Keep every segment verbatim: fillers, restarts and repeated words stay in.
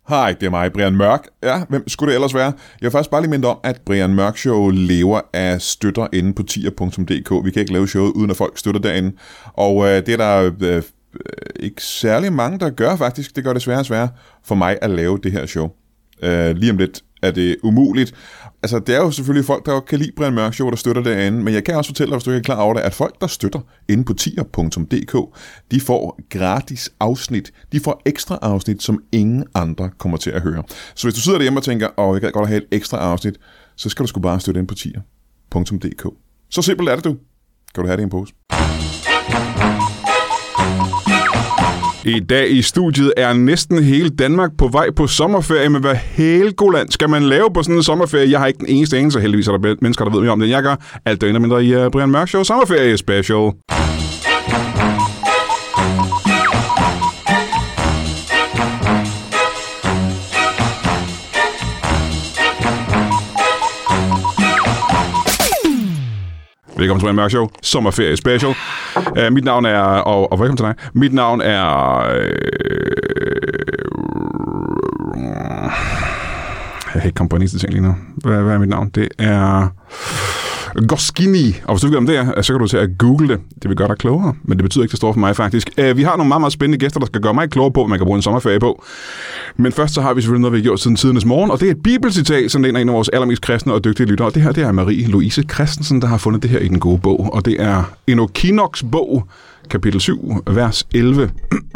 Hej, det er mig, Brian Mørk. Ja, hvem skulle det ellers være? Jeg vil faktisk bare lige minde om, at Brian Mørk Show lever af støtter inde på tier punktum d k. Vi kan ikke lave showet, uden at folk støtter derinde. Og øh, det er der øh, ikke særlig mange, der gør faktisk. Det gør det sværere og sværere for mig at lave det her show. Øh, lige om lidt er det umuligt. Altså, det er jo selvfølgelig folk, der kan lide Brian Mørk Show, der støtter derinde, men jeg kan også fortælle dig, hvis du ikke er klar over det, at folk, der støtter inde på tier punktum d k, de får gratis afsnit. De får ekstra afsnit, som ingen andre kommer til at høre. Så hvis du sidder derhjemme og tænker, åh, jeg kan godt have et ekstra afsnit, så skal du sgu bare støtte ind på tier punktum d k. Så simpelt er det, du. Kan du have det i en pose? I dag i studiet er næsten hele Danmark på vej på sommerferie, men hvad helgoland skal man lave på sådan en sommerferie? Jeg har ikke den eneste eneste, heldigvis er der mennesker, der ved mere om det, jeg gør. Alt det ender mindre i uh, Brian Mørk Show sommerferie special. Velkommen til Brian Mørk Show, sommerferie special. Uh, mit navn er, og, og velkommen til dig. Mit navn er... Øh, jeg kan ikke komme på en eneste ting lige nu. Hvad, hvad er mit navn? Det er... Goskini. Og hvis du ikke ved, om det er, så kan du til at google det. Det vil gøre dig klogere, men det betyder ikke, det står for mig faktisk. Uh, vi har nogle meget, meget spændende gæster, der skal gøre mig klogere på, hvad man kan bruge en sommerferie på. Men først så har vi selvfølgelig noget, vi har gjort siden tidernes morgen, og det er et bibelcitat, som er en af vores allermest kristne og dygtige lyttere. Og det her, det er Marie Louise Christensen, der har fundet det her i den gode bog. Og det er Enochinos bog, kapitel syv, vers elleve.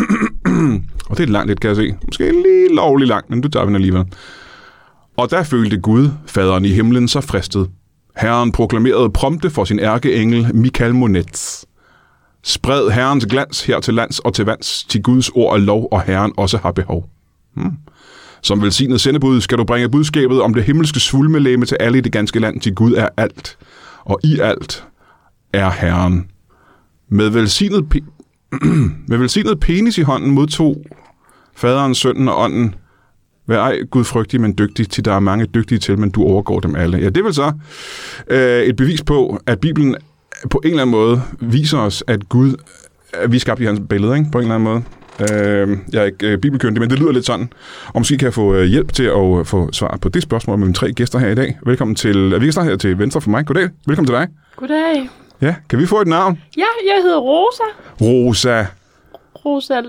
Og det er langt lidt, kan jeg se. Måske lige lovligt langt, men du tager den alligevel. Og der følte Gud, faderen i himlen, så fristet. Herren proklamerede prompte for sin ærkeengel Michael Monets. Spred Herrens glans her til lands og til vands, til Guds ord og lov, og Herren også har behov. Hmm. Som velsignet sendebud skal du bringe budskabet om det himmelske svulmelæme til alle i det ganske land, til Gud er alt, og i alt er Herren. Med velsignet, pe- med velsignet penis i hånden modtog faderen, sønnen og ånden. Vær ej gudfrygtig, men dygtig, til der er mange dygtige til, men du overgår dem alle. Ja, det er vel så øh, et bevis på, at Bibelen på en eller anden måde viser os, at Gud, at vi er skabt i hans billede, ikke? På en eller anden måde. Øh, jeg er ikke øh, bibelkyndig, men det lyder lidt sådan. Og måske kan jeg få øh, hjælp til at øh, få svar på det spørgsmål med mine tre gæster her i dag. Velkommen til, vi kan starte her til venstre for mig. Goddag. Velkommen til dig. Goddag. Ja, kan vi få et navn? Ja, jeg hedder Rosa. Rosa. Rosa.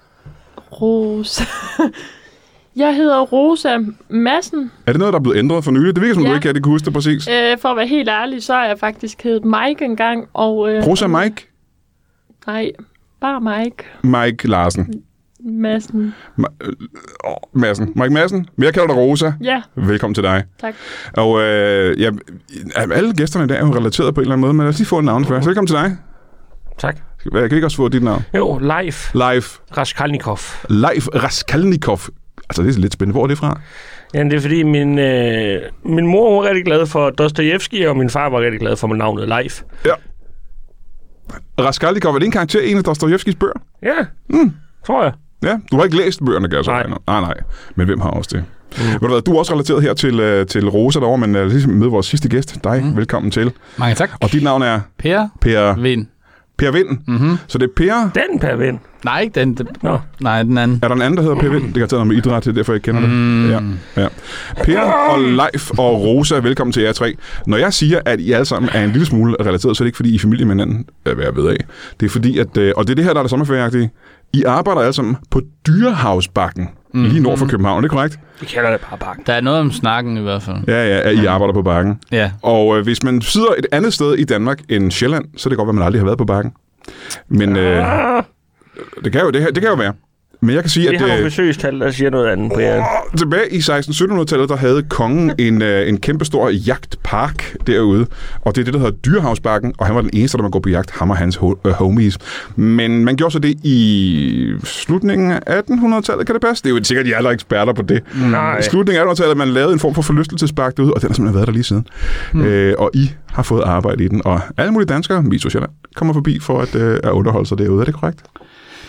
Rosa. Jeg hedder Rosa Madsen. Er det noget, der er blevet ændret for nylig? Det virker som, ja. Du ikke kan, det kunne huske det præcis. Øh, for at være helt ærlig, så er jeg faktisk heddet Mike engang. Og, øh, Rosa Mike? Nej, bare Mike. Mike Larsen. Madsen. Ma- øh, Madsen. Mike Madsen. Men jeg kalder dig Rosa. Ja. Velkommen til dig. Tak. Og øh, ja, alle gæsterne i dag er jo relateret på en eller anden måde, men lad os lige få et navn først. Velkommen til dig. Tak. Jeg kan ikke også få dit navn? Jo, Leif. Leif. Raskolnikov. Leif Raskolnikov. Altså, det er lidt spændende. Hvor er det fra? Jamen, det er fordi, min, øh, min mor var rigtig glad for Dostojevskij, og min far var rigtig glad for mit navnet Leif. Ja. Raskolnikov, er det en karakter i en af Dostojevskijs bøger? Ja, mm. tror jeg. Ja, du har ikke læst bøgerne, kan jeg så nej. nej, nej. Men hvem har også det? Mm. Ved du hvad, du er også relateret her til, til Rosa derovre, men lad os møde vores sidste gæst. Dig, mm. velkommen til. Mange tak. Og dit navn er? Per. Per Vind. Per Vind. Mm-hmm. Så det er Per... Den Per Vind. Nej, ikke den. den no. Nej, den anden. Er der en anden, der hedder Per Vind? Det kan tage noget med idræt, det er derfor, jeg kender mm. det. Ja. Ja. Per og Leif og Rosa, velkommen til jer tre. Når jeg siger, at I alle sammen er en lille smule relateret, så er det ikke, fordi I er familie med hinanden, hvad jeg ved af. Det er fordi, at... Og det er det her, der er det sommerferieagtige. I arbejder alle sammen på Dyrehavsbakken, mm. lige nord for København, det er korrekt? Vi kalder det bare bakken. Der er noget om snakken i hvert fald. Ja, ja, at I arbejder på bakken. Ja. Og øh, hvis man sidder et andet sted i Danmark end Sjælland, så er det godt, at man aldrig har været på bakken. Men øh, det, kan jo, det, det kan jo være. Men jeg kan sige, vi at... Vi har nogle besøgstal, der siger noget andet, Brian. Oh, tilbage i seksten syttenhundredetallet, der havde kongen en, øh, en kæmpestor jagtpark derude. Og det er det, der hedder Dyrehavsbakken. Og han var den eneste, der må gå på jagt. Ham og hans ho- øh, homies. Men man gjorde så det i slutningen af attenhundredetallet, kan det passe? Det er jo sikkert, de er alle eksperter på det. Nej. I slutningen af attenhundredetallet, man lavede en form for forlystelsespark derude. Og den har simpelthen været der lige siden. Mm. Øh, og I har fået arbejde i den. Og alle mulige danskere, Miso Sjælland, kommer forbi for at, øh, at underholde sig derude. Er det korrekt?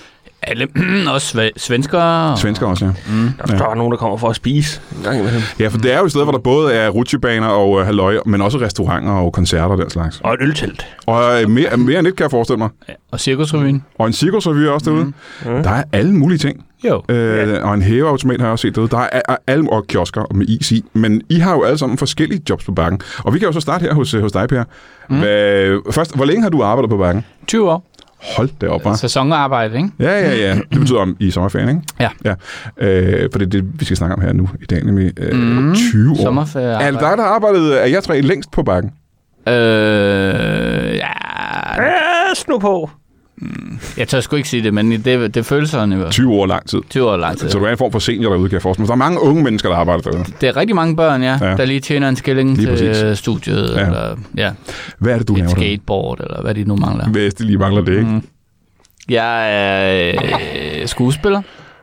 Alle, også sve- svenskere. Og... Svensker også, ja. Mm. Der står ja. nogen, der kommer for at spise en gang imellem. Ja, for det er jo et sted, hvor der både er rutsjebaner og uh, halløj, men også restauranter og koncerter og den slags. Og et øltelt. Og uh, mere, mere end et, kan jeg forestille mig. Ja. Og cirkusrevyen. Og en cirkusrevy også derude. Mm. Der er alle mulige ting. Jo. Øh, ja. Og en hæveautomat har jeg også set derude. Der er, er alle og kiosker med is i. Men I har jo alle sammen forskellige jobs på Bakken. Og vi kan jo så starte her hos, hos dig, Per. Mm. Hvad, først, hvor længe har du arbejdet på Bakken? tyve år. Hold da op, hva'? Sæsonarbejde, ikke? Ja, ja, ja. Det betyder om i sommerferien, ikke? Ja. ja. Øh, for det er det, vi skal snakke om her nu i dag, nemlig øh, mm. tyve år. Sommerferie. Er det dig, der har arbejdet, er jeg tre længst på Bakken? Øh, ja... Ja, snu på. Jeg tør sgu ikke sige det, men det, det føles sådan i hvert fald. tyve år lang tid. tyve år lang tid. Så du er en form for senior derude, kan jeg forestille mig. Der er mange unge mennesker, der arbejder derude. Det er rigtig mange børn, ja, ja. der lige tjener en skilling lige til præcis. Studiet, ja. Eller ja. Hvad er det, du et laver der? skateboard, eller hvad de nu mangler. Hvis de lige mangler det, ikke? Mm. Jeg er øh, skuespiller.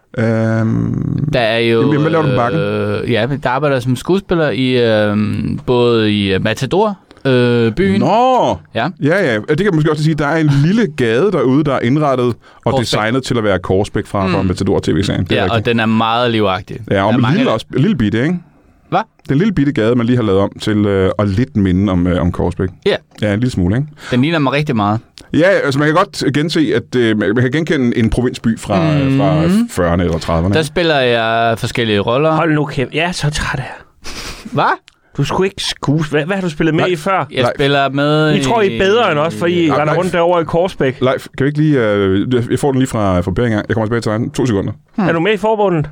Um, der er jo... Jamen, hvad laver du på Bakken? Øh, ja, der arbejder som skuespiller i øh, både i Matador, øh, byen. Nå! Ja. ja, ja. Det kan man måske også sige. Der er en lille gade derude, der er indrettet og Korsbæk. Designet til at være Korsbæk fra, mm. fra Matador T V-serien. Ja, rigtigt. Og den er meget livagtig. Ja, og en mange... lille, også, lille bitte, ikke? Hvad? Det er en lille bitte gade, man lige har lavet om til øh, at lidt minde om, øh, om Korsbæk. Ja. Ja, en lille smule, ikke? Den ligner mig rigtig meget. Ja, altså man kan godt gense, at øh, man kan genkende en provinsby fra, mm. fra fyrrerne eller trediverne. Der spiller jeg forskellige roller. Hold nu kæft. Ja, så træt af. Hvad? Du skulle ikke skues. Hvad, hvad har du spillet med Nej. i før? Jeg Leif. spiller med... I tror, I er bedre end os, for I Nej, render rundt derovre i Korsbæk. Leif, kan vi ikke lige... Øh, jeg får den lige fra, fra Bering. Jeg kommer tilbage til dig. To sekunder. Hmm. Er du med i forbundet?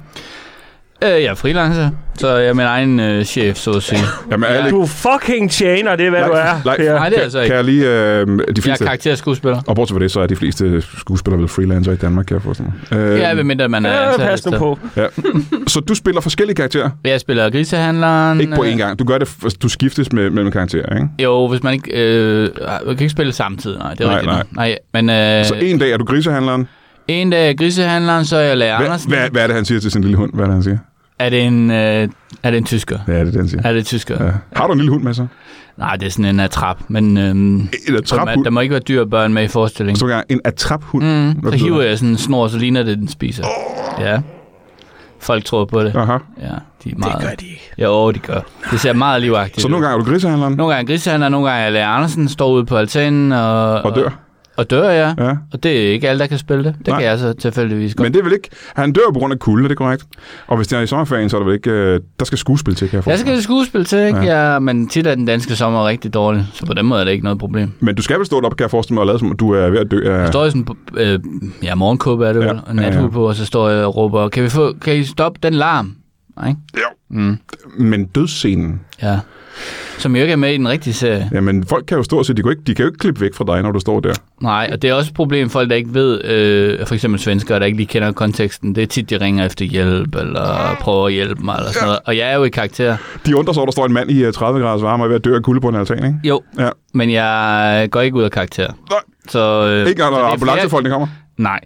Øh, jeg er freelancer, så jeg er min egen øh, chef, så at sige. Jamen, alle... Du fucking tjener, det er, hvad Leif, du er. Leif, Nej, det er altså ikke. Kan jeg lige... Øh, de fleste... Jeg er karakterskuespiller. Og bortset fra det, så er de fleste skuespillere vel freelancer i Danmark, kan jeg forestille mig. Øh, ja, ved mindre man er ja, ansat. Pas nu på. Ja. Så du spiller forskellige karakterer? Jeg spiller grisehandleren. Ikke på én gang. Du gør det, du skiftes med, mellem karakterer, ikke? Jo, hvis man ikke... Øh, man kan ikke spille samtidig, nej. Det er nej, rigtigt. Nej. nej. Men, øh, så en dag er du grisehandleren? En dag er grisehandleren, så er jeg Lærer Andersen. Hvad, hvad er det, han siger til sin lille hund? Hvad er det, han siger? Er det en, øh, er det en tysker? Ja, det er det, han siger. Er det en tysker? Ja. Har du en lille hund med så? Nej, det er sådan en attrap, men øhm, attrap-hund? Der må ikke være dyr og børn med i forestillingen. Så er en attrap-hund? Mm, så hiver jeg sådan en snor, så ligner det, den spiser. Oh. Ja. Folk tror på det. Aha. Ja, de er meget... Det gør de ikke. Jo, de gør. Det ser meget livagtigt. Så nogle gange er du grisehandleren? Nogle gange er grisehandleren, nogle gange er Lærer Andersen, står ude på altanen og... Og dør? Og dør, ja. ja. Og det er ikke alle, der kan spille det. Det Nej. kan jeg så tilfældigvis godt. Men det er vel ikke... Han dør på grund af kulde, er det korrekt? Og hvis det er i sommerferien, så er der vel ikke... Der skal skuespil til, kan jeg forstå. Der skal skuespil til, ikke? Ja. Ja, men tit er den danske sommer rigtig dårlig. Så på den måde er det ikke noget problem. Men du skal vel stå op, kan jeg forestille mig, og lade som du er ved at dø af... Jeg står i sådan... Øh, ja, morgenkåbe er det ja. vel. Og nathue ja, ja. på, og så står jeg og råber, kan vi få... Kan I stoppe den larm? Nej? Ja. Mm. Men dødsscenen... Ja. Som jo ikke er med i den rigtige serie. Jamen, folk kan jo stå og sige, de kan jo ikke, de kan jo ikke klippe væk fra dig, når du står der. Nej, og det er også et problem, folk der ikke ved, øh, for eksempel svenskere, der ikke lige kender konteksten. Det er tit, de ringer efter hjælp, eller prøver at hjælpe mig, eller sådan noget. Og jeg er jo i karakter. De undrer sig, der står en mand i tredive graders varme og er ved at dø af kulde på en altan, ikke? Jo, ja. Men jeg går ikke ud af karakter. Nej, så, øh, ikke når ambulancefolkene kommer? Nej.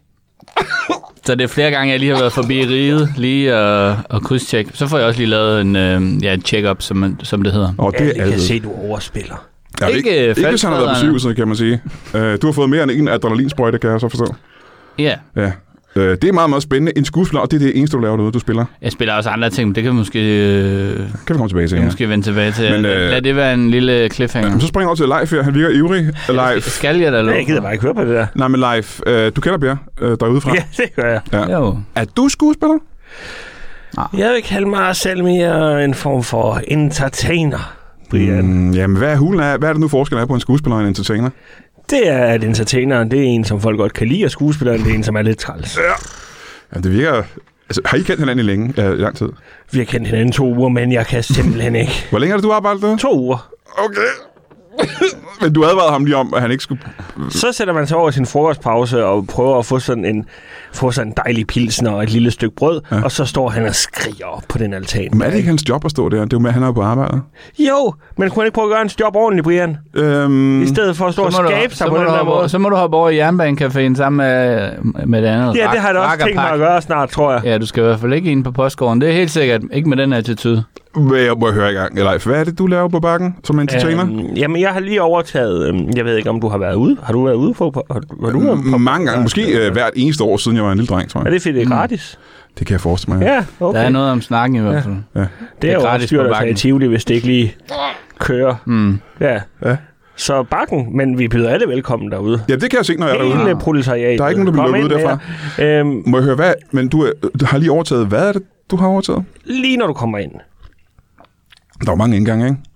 Så det er flere gange, jeg lige har været forbi riget, lige og, og krydstjek. Så får jeg også lige lavet en, øh, ja, en check-up, som, som det hedder. Og det ja, jeg kan se, du overspiller. Ja, ikke ikke, ikke hvis han har været på sygehuset, kan man sige. Uh, du har fået mere end en adrenalinsprøjte, kan jeg så forstå. Ja. Ja. Uh, det er meget, meget spændende. En skuespiller, og det er det eneste, du laver derude, du spiller. Jeg spiller også andre ting, men det kan vi måske... Øh, kan vi komme tilbage til, ja. Måske vende tilbage til. Men, uh, Lad det være en lille cliffhanger. Ja, så springer jeg over til Leif her. Han virker ivrig. Leif. Skal jeg da lov? Jeg gider bare ikke høre på det der. Nej, men Leif, uh, du kender Bjerg uh, derudefra. Ja, det gør jeg. Ja. Jo. Er du skuespiller? Ah. Jeg vil kalde mig selv mere en form for entertainer, Brian. Mm, jamen, hvad er hulen af? Hvad er det nu forskellen er på en skuespiller og en entertainer? Det er, at entertaineren, det er en, som folk godt kan lide, og skuespilleren, det er en, som er lidt træls. Ja. Ja, det virker... Altså, har I kendt hinanden i længe? Ja, i lang tid? Vi har kendt hinanden to uger, men jeg kan simpelthen ikke. Hvor længe har du arbejdet der? To uger. Okay. Men du advarede ham lige om, at han ikke skulle... Så sætter man sig over sin frokostpause og prøver at få sådan en, få sådan en dejlig pilsner og et lille stykke brød, ja. Og så står han og skriger op på den altan. Men er det ikke hans job at stå der? Det er jo med, at han er på arbejde. Jo, men kunne han ikke prøve at gøre hans job ordentligt, Brian? Øhm, I stedet for at stå og skabe du, sig på den der måde. Så må du hoppe over i jernbanecaféen sammen med, med det andet. Ja, det har jeg da også tænkt mig at gøre snart, tror jeg. Ja, du skal i hvert fald ikke ind på postgården. Det er helt sikkert ikke med den attitude. Må jeg, må jeg høre i gang, Leif? Hvad er det, du laver på Bakken som entertainer? Øhm, jamen, jeg har lige overtaget... Øhm, jeg ved ikke, om du har været ude. Har du været ude på... på har, har du været på Mange gange. Måske øh, hvert eneste år, siden jeg var en lille dreng, tror jeg. Er det fordi, det er gratis? Det kan jeg forestille mig. Ja, ja okay. Der er noget om snakken i hvert fald. Ja. Ja. Det, det er, er jo gratis styrt at tage i Tivoli, hvis det ikke lige kører. Mm. Ja. Ja. Så Bakken, men vi byder alle velkommen derude. Ja, det kan jeg se, når jeg er derude. Hele proletariat. Der er ikke nogen, der bliver lukket ud derfra. Øhm, Må jeg høre, hvad... Men du, du har lige overtaget... Hvad er det, du har overtaget? Lige når du kommer ind. Der er mange indgange, ikke?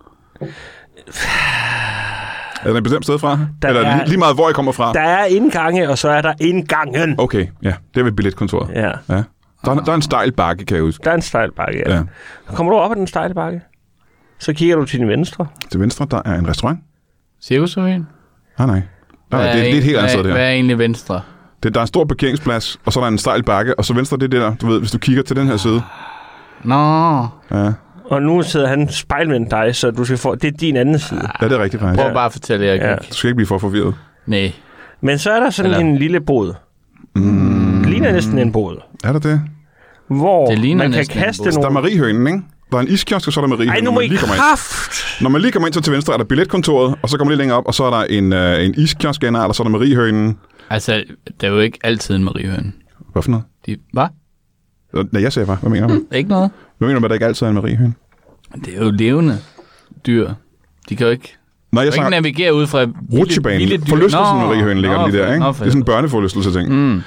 Er der et bestemt sted fra? Der Eller er, lige meget, hvor jeg kommer fra? Der er indgange, og så er der indgangen. Okay, ja. Det er ved billetkontoret. Ja. ja. Der, er, der er en stejl bakke, kan jeg huske. Der er en stejl bakke, ja. ja. Så kommer du op ad den stejle bakke. Så kigger du til din venstre. Til venstre, der er en restaurant. Cirkusrevyen? Nej, nej. nej det, det er et helt andet sted der. Hvad er egentlig venstre? Det, der er en stor parkeringsplads, og så er der en stejl bakke, og så venstre, det er det der, du ved, hvis du kigger til den her side. Nå. Ja. Og nu sidder han spejlvendt dig, så du skal få... Det er din anden side. Ja, det er rigtigt faktisk. Prøv bare at fortælle, jeg ja. Du skal ikke blive for forvirret. Nej. Men så er der sådan Eller... en lille bod. Mm. Det ligner næsten en bod. Er der det? Hvor det man kan kaste nogle... Der er Mariehønen, ikke? Der er en iskiosk, og så er der Mariehønen. Ej, nu må I kraft! Når man lige kommer ind, så til venstre er der billetkontoret, og så kommer man lige længere op, og så er der en, øh, en iskiosk, og så er der Mariehønen. Altså, der er jo ikke altid en Mariehøne. Hvad for noget? De... Hvad? Nej, jeg sagde bare. Hvad mener du? Mm, ikke noget. Hvad mener du med, at der ikke altid er en Mariehøne? Det er jo levende dyr. De kan jo ikke... Nej, jeg sagde... ikke navigere ud fra rutsjebanen. lille, lille dyr. Forlystelsen med Mariehønen ligger lige der, ikke? Nå, det er sådan en børneforlystelse ting. Mm.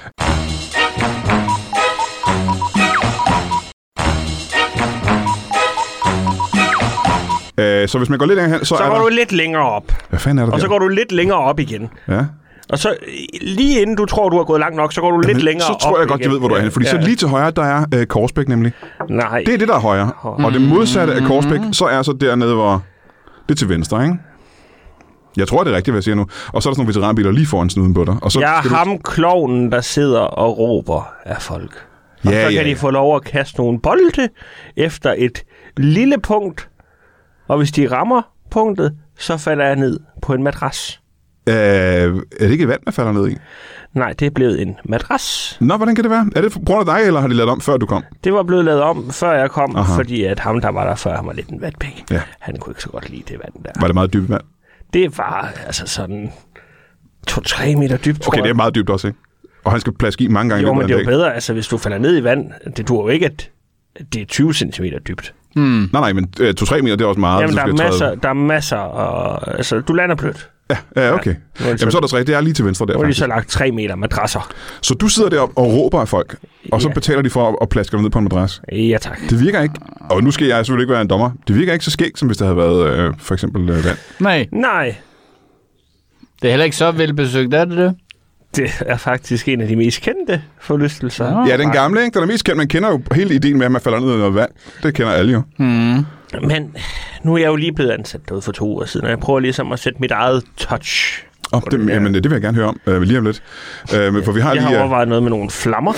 Øh, så hvis man går lidt længere hen, så, så er går der... du lidt længere op. Hvad fanden er der Og der? så går du lidt længere op igen. Ja. Og så lige inden du tror, du har gået langt nok, så går du lidt Jamen, længere op. Så tror jeg godt, igen. jeg ved, hvor du er henne. Fordi ja. så lige til højre, der er øh, Korsbæk nemlig. Nej. Det er det, der er højre. Og det modsatte af Korsbæk, så er så dernede, hvor... Det er til venstre, ikke? Jeg tror, det er rigtigt, hvad jeg siger nu. Og så er der sådan nogle veteranbiler lige foran snuden på dig. Og så jeg er du... ham klovnen, der sidder og råber af folk. Og ja, så kan ja, de ja. få lov at kaste nogle bolde efter et lille punkt. Og hvis de rammer punktet, så falder jeg ned på en madras. Øh, er det ikke vand, man falder ned i? Nej, det er blevet en madras. Nå, hvordan kan det være? Er det på grund af dig, eller har de lavet om, før du kom? Det var blevet lavet om, før jeg kom, Aha. fordi at ham, der var der før, han var lidt en vatpæk. Ja. Han kunne ikke så godt lide det vand der. Var det meget dybt vand? Det var altså sådan to-tre meter dybt, Okay, det er meget dybt også, ikke? Og han skal plaske i mange gange. Jo, men det er jo bedre, altså hvis du falder ned i vand, det duer jo ikke, at det er tyve centimeter dybt. Mm. Nej, nej, men øh, to-tre meter, det er også meget. Jamen, der er, masser, der er masser, og altså, du lander blødt. Ja, ja, okay. Ja, Jamen, så er der så rigtigt. Det er lige til venstre der, faktisk. Nu har de faktisk. så lagt tre meter madrasser. Så du sidder deroppe og råber af folk, og så Ja. betaler de for at, at plaske dig ned på en madras? Ja, tak. Det virker ikke, og nu skal jeg selvfølgelig ikke være en dommer, det virker ikke så skægt, som hvis det havde været øh, for eksempel øh, vand. Nej. Nej, Det er heller ikke så velbesøgt, er det det? det er faktisk en af de mest kendte forlystelser. Nå. Ja, den gamle, ikke? Den er mest kendt. Man kender jo hele ideen med, at man falder ned i noget vand. Det kender alle jo. Mm. Men nu er jeg jo lige blevet ansat derude for to uger siden, og jeg prøver ligesom at sætte mit eget touch. Oh, det, jamen, det vil jeg gerne høre om øh, lige om lidt. Øh, men for vi har Jeg lige, har øh, overvejet noget med nogle flammer.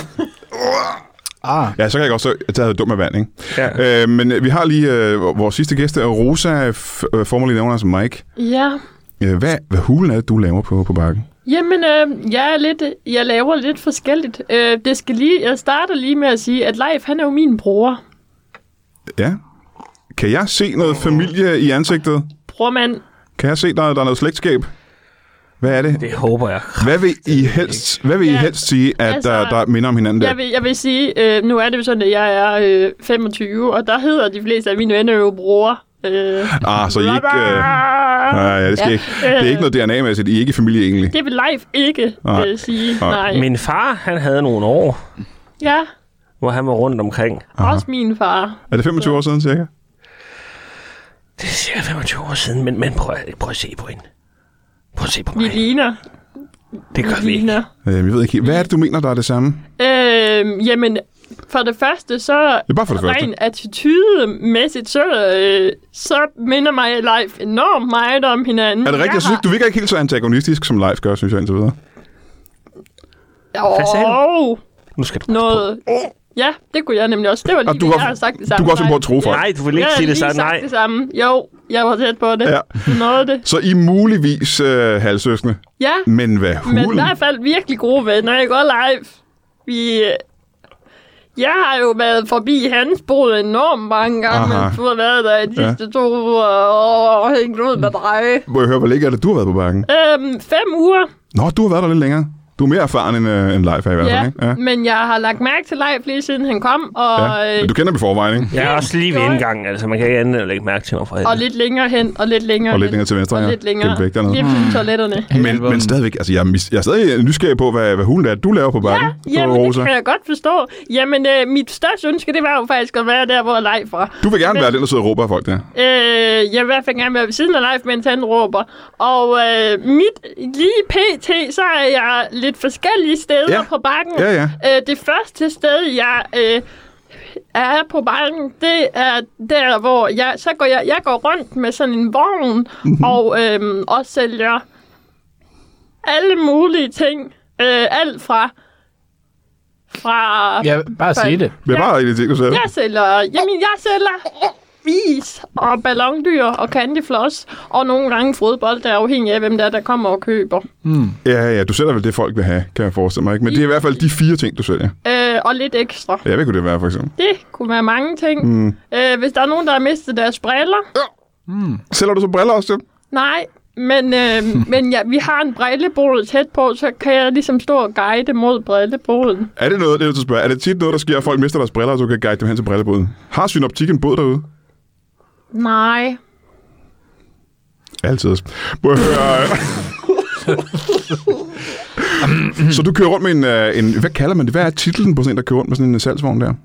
Ah. ja, så kan jeg også tage dum med vand, ikke? Ja. Øh, men vi har lige øh, vores sidste gæst, er Rosa, f- øh, formerly known as Mike. Ja. Øh, hvad, hvad hulen er det, du laver på, på Bakken? Jamen, øh, jeg, er lidt, jeg laver lidt forskelligt. Øh, det skal lige, jeg starter lige med at sige, at Leif, han er jo min bror. Ja. Kan jeg se noget familie i ansigtet? Brormand. Kan jeg se, der, der er noget slægtskab? Hvad er det? Det håber jeg. Hvad vil I helst, hvad vil I Ja, helst sige, at altså, der, der minder om hinanden der? Jeg vil, jeg vil sige, øh, nu er det jo sådan, at jeg er øh, femogtyve, og der hedder de fleste af mine venner jo bror. Øh, Ah, så I ikke... Øh... Nej, ja, det skal Ja. ikke. Det er ikke noget D N A-mæssigt. I er ikke familie egentlig. det vil Leif ikke Nej. øh, sige. Nej. Nej. Min far, han havde nogle år, Ja, hvor han var rundt omkring. Aha. også min far. Er det femogtyve år siden, cirka? Det er cirka femogtyve år siden, men, men prøv, prøv at se på hende. Prøv at se på Vi mig. ligner. Det gør vi ikke. ligner. Øh, jeg ved ikke. Hvad er det, du mener, der er det samme? Øh, jamen, for det første, så Det er bare for det første. rent attitudemæssigt, så, øh, så minder mig og Leif enormt meget om hinanden. Er det rigtigt? Jeg synes, du virker ikke helt så antagonistisk, som Leif gør, synes jeg indtil videre. Hvad sagde du? Oh, Nu skal du passe noget. Ja, det kunne jeg nemlig også. Det var lige Og du det, har- jeg har sagt det Du samme. går også på at tro folk. Nej, du vil ikke jeg sige har det lige så. sagt Nej. det samme. Jo, jeg var tæt på det. Ja. Du nåede det. Så I er muligvis øh, halvsøskende. Ja, Men hvad men i hulen? hvert fald virkelig gode venner. Jeg går live. Vi, Jeg har jo været forbi hans bod enormt mange gange, Aha. men du har været der i de sidste ja. to uger og hængt ud med dig. Må jeg høre, hvor længe er det, du har været på Bakken? Øhm, fem uger. Nå, du har været der lidt længere. Du er mere erfaren end, uh, end Leif er i hvert fald, Ja, ikke? Ja, men jeg har lagt mærke til Leif lige siden han kom, og, ja. Men du kender mig i forvejen, ikke? Jeg er også lige ved indgangen, altså man kan ikke andet end at lægge mærke til mig fra og lidt længere hen, og lidt længere Og lidt hen, længere til venstre, og ja. lidt længere. Gennem væk dernede. Lige på toiletterne. Men, men stadigvæk, altså jeg er, mis- jeg er stadig nysgerrig på, hvad, hvad hulen er, du laver på Bakken. Ja, jamen det kan jeg godt forstå. Jamen, øh, mit største ønske, det var jo faktisk at være der, hvor Leif var. Du vil gerne men, være den, der sidder og råber af folk der. Øh, jeg vil i hvert fald gerne være ved siden af Leif, mens han råber. Og øh, mit lige pt, så er jeg lidt forskellige steder ja. på Bakken. Ja, ja. Øh, det første sted, jeg øh, er på Bakken, det er der, hvor jeg, så går jeg, jeg går rundt med sådan en vogn mm-hmm. og, øh, og sælger alle mulige ting. Øh, alt fra... fra Ja, bare sige det. Det er bare en ting, du siger. jeg sælger, jamen, jeg sælger is og ballondyr og candyfloss, og nogle gange fodbold, der er afhængig af, hvem der er, der kommer og køber. Mm. Ja, ja, du sælger vel det, folk vil have, kan jeg forestille mig, ikke? Men det er i hvert fald de fire ting, du sælger. Øh, og lidt ekstra. Ja, hvad kunne det være, for eksempel? Det kunne være mange ting. Mm. Øh, hvis der er nogen, der har mistet deres briller. Mm. Sælger du så briller også til? Nej, men, øh, men ja, vi har en brillebod tæt på, så kan jeg ligesom stå og guide mod brilleboden. Er det noget, det er du spørger? Er det tit noget, der sker, at folk mister deres briller, og så kan guide dem hen til brilleboden? Har Synoptik en båd derude? Nej. Altid. Må jeg høre... Så du kører rundt med en, en... Hvad kalder man det? Hvad er titlen på sådan en, der kører rundt med sådan en salgsvogn der?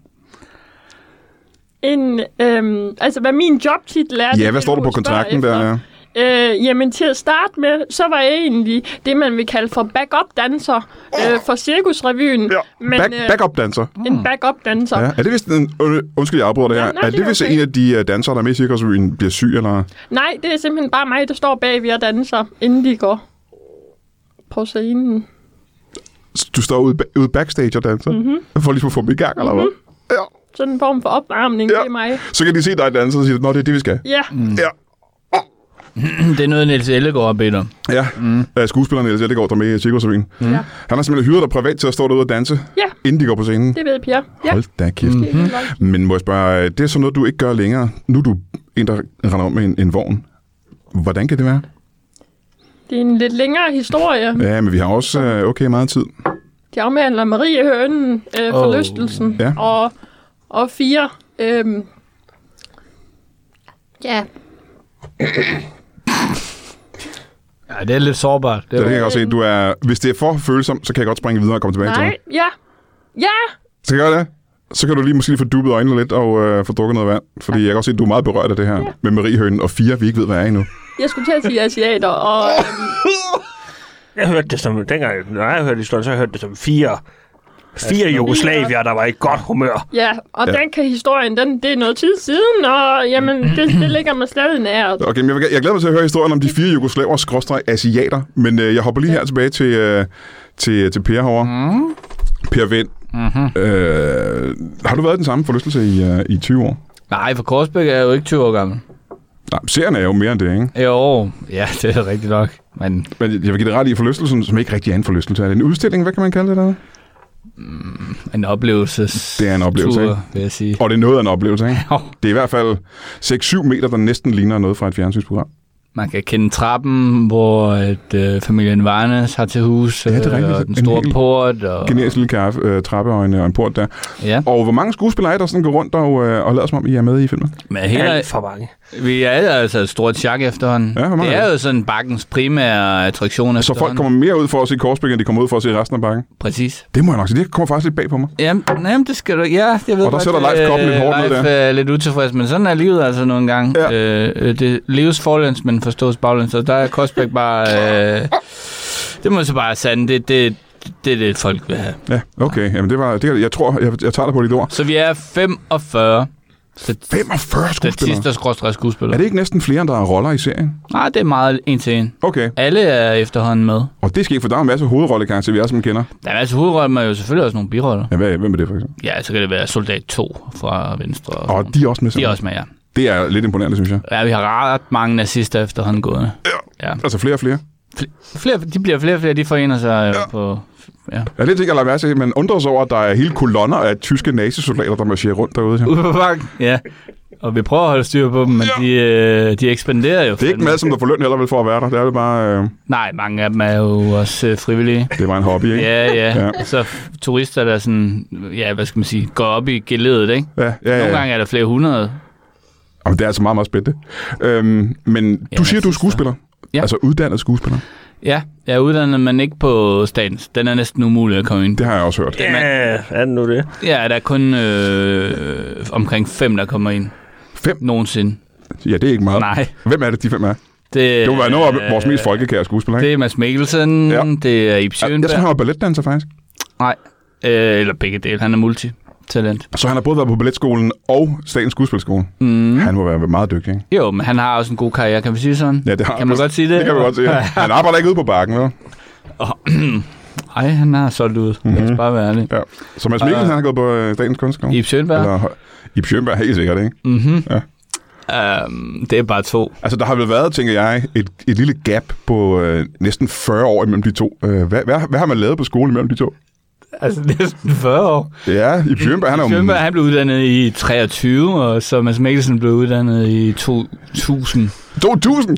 En, øhm, altså, hvad min jobtitel er... Ja, hvad står der på kontrakten der? Ja. Øh, jamen, til at starte med, så var jeg egentlig det, man vil kalde for backup-danser øh, for Cirkusrevyen. Ja. Men, Back, øh, backup-danser. En backup-danser. Ja. Er det vist en... Undskyld, jeg afbryder det her. Ja, nej, er det det er vist okay. en af de uh, dansere, der er med i Cirkusrevyen, bliver syg, eller... Nej, det er simpelthen bare mig, der står bag ved at danser, inden de går på scenen. Du står ude, ude backstage og danser? Mm-hmm. For ligesom at få dem i gang, mm-hmm. eller hvad? Ja. Sådan en form for opvarmning, Ja. det er mig. Så kan de se dig danse og sige, nå, det er det, vi skal. Ja. Mm. Ja. Det er noget, Niels Ellegaard har bedt om. Ja, mm. skuespilleren Niels Ellegaard, der er med i Cirkusrevyen. Ja. Han har simpelthen hyret dig privat til at stå derude og danse, Ja. inden de går på scenen. Det ved Pierre. Ja. Hold da kæft. Mm-hmm. Men må jeg spørge, det er sådan noget, du ikke gør længere. Nu er du en, der render om med en, en vogn. Hvordan kan det være? Det er en lidt længere historie. Ja, men vi har også øh, okay meget tid. De afhandler Marie Hønen, øh, forlystelsen, Ja. og, og fire... Øh, ja, Ja, det er lidt sårbart. Det Det er kan jeg godt se. Du er, hvis det er for følsomt, så kan jeg godt springe videre og komme tilbage til nej, det. ja, ja, Så kan jeg gøre det. Så kan du lige måske lige få dubbet øjnene lidt og øh, få drukket noget vand. Fordi jeg kan også se, at du er meget berørt af det her ja. med Marie Hønen og fire, vi ikke ved, hvad er endnu. jeg skulle til at sige asiater, og... Øh, Jeg hørte det som, dengang når jeg hørte historien, så jeg hørte det som fire, fire jugoslavier, der var i godt humør. ja, og Ja. ja. den kan historien, den, det er noget tid siden, og jamen, det, det ligger mig stadig nært. Okay, men jeg, vil, jeg glæder mig til at høre historien om de fire jugoslaver skråstreg asiater. Men øh, jeg hopper lige her tilbage til, øh, til, til Per herovre. Mm. Per Vind. Mm-hmm. Øh, har du været i den samme forlystelse i, øh, i tyve år? Nej, for Korsbæk er jo ikke tyve år gammel. Nej, serien er jo mere end det, ikke? Jo, ja, det er rigtigt nok. Men Men jeg vil give det ret i forlystelsen, som ikke rigtig er en forlystelse. Er det en udstilling? Hvad kan man kalde det der? mm, en oplevelses Det er en oplevelse, tur, ikke? vil jeg sige. Og det er noget af en oplevelse, ikke? Jo. Det er i hvert fald seks syv meter, der næsten ligner noget fra et fjernsynsprogram. Man kan kende trappen, hvor et, øh, familien Varnes har til hus, Ja, det er øh, rigtigt. og den En store hel port. Og, Generisk lille kaffe, øh, trappe og en, og en port der. ja, Og hvor mange skuespillere er der sådan går rundt og, øh, og lader som om, I er med i filmen? men Alt hele, for mange. vi er altså et stort chak efterhånden. Ja, hvor mange det er er det? jo sådan bakkens primære attraktion Så efterhånden. folk kommer mere ud for at se Korsbæk, end de kommer ud for at se resten af bakken? Præcis. Det må jeg nok sige. Det kommer faktisk lidt bag på mig. Jamen, jamen, det skal du... Ja, jeg ved Og der sætter Leif koppen lidt hårdt ned Leif der. er lidt utilfreds, men sådan er livet altså nogle gange. Ja. Øh, det leves forlæns, men forstås baglæns, og der er Korsbæk bare... Øh, det må jeg så bare sande. Det, det, det er det, folk vil have. Ja, okay. Jamen, det var, det, jeg tror, jeg, jeg tager dig på dit ord. Så vi er femogfyrre femogfyrre skuespillere? statister skuespillere. Er det ikke næsten flere, end der er roller i serien? Nej, det er meget en til en. Okay. Alle er efterhånden med. Og det skal ikke, for der er en masse hovedrollekarakterer, vi også som kender. Der er altså hovedroller, men jo selvfølgelig også nogle biroller. Ja, hvad, hvem er det for eksempel? Ja, så kan det være Soldat to fra Venstre. Og, Og de er også med. de er også med, ja. Det er lidt imponerende, synes jeg. Ja, vi har ret mange nazister efterhånden gående. Ja. Ja. Altså flere og flere. Flere, de bliver flere og flere, de forener sig ja. på ja. Jeg er lidt ikke at lade mærke til, men undrer sig over, at der er hele kolonner af tyske nazisoldater, der marcherer rundt derude. Ude på bakken, ja. Og vi prøver at holde styr på dem, men ja. de, øh, de ekspanderer jo. Det er ikke meget, som der får løn heller vel for at være der. Det er jo bare... Øh... Nej, mange af dem er jo også øh, frivillige. Det var en hobby, ikke? Ja, ja. ja. Så f- turister, der sådan, ja, hvad skal man sige, går op i geledet, ikke? Ja, ja, ja. Nogle gange er der flere hundrede. Jamen, det er altså meget, meget spændende. Øhm, men du ja, siger, du er skuespiller. Ja. Altså uddannet skuespiller. Ja, jeg er uddannet, men ikke på statens. Den er næsten umulig at komme ind. Det har jeg også hørt. Ja, er det nu det? Ja, der er kun øh, omkring fem, der kommer ind. Fem? Nogensinde. Ja, det er ikke meget. Nej. Hvem er det, de fem er? Det, det må være noget af vores mest folkekære skuespillere, ikke? Det er Mads Mikkelsen, ja. Det er Ib Schønberg. Jeg tror, han var balletdanser, faktisk. Nej, øh, eller begge dele. Han er multitalent. Så han har både været på balletskolen og Statens Skuespilskole. Mm. Han må være meget dygtig, ikke? Jo, men han har også en god karriere, kan vi sige sådan? Ja, det har kan man godt sige det? Det kan man godt sige. Han arbejder ikke ude på bakken, vel? Nej, han har solgt ud. Mm-hmm. Lad os bare være ærlig. Ja. Så Mads Mikkelsen, uh, han har gået på Statens Kunstskole? Ib Schønberg. Eller, Ib Schønberg, helt sikkert, ikke? Mhm. Ja. Um, det er bare to. Altså, der har vel været, tænker jeg, et, et lille gap på øh, næsten fyrre år imellem de to. Øh, hvad, hvad, hvad har man lavet på skolen imellem de to? Altså, næsten fyrre år. Ja, Ib Schønberg, han er jo... Schønberg, han blev uddannet i treogtyve, og så Mads Mikkelsen blev uddannet i to tusind. to tusind?